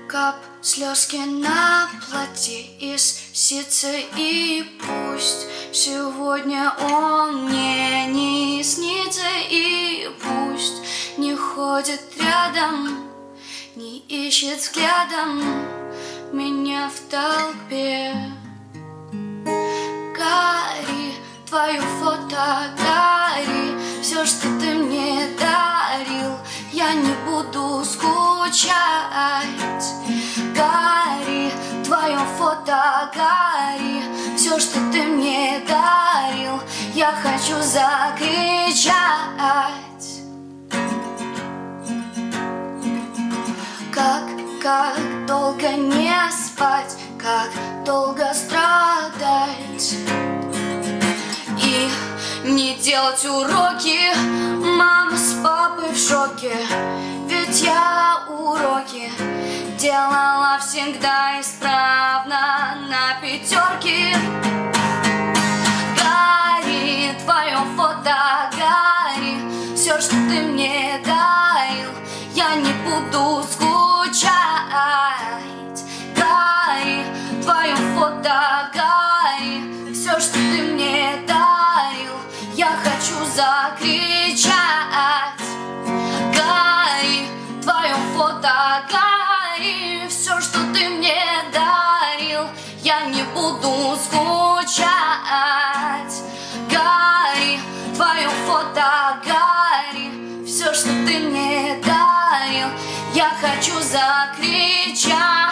Кап слезки на платье из ситца, и пусть сегодня он мне не снится, и пусть не ходит рядом, не ищет взглядом меня в толпе. Гори твою фото, гори все, что ты мне дарил, я не буду скучать. Гори твое фото, гори все, что ты мне дарил, я хочу закричать. Как долго не спать, как долго страдать и не делать уроки. Мама с папой в шоке, ведь я уроки делала всегда исправно на пятерки. Гори твое фото, гори все, что ты мне дарил, я не буду скучать. Гори твое фото, гори все, что ты мне дарил, я хочу закричать. Гори твое фото, гори все, что ты мне дарил, я не буду скучать. Гори твое фото, гори все, что ты мне дарил, я хочу закричать.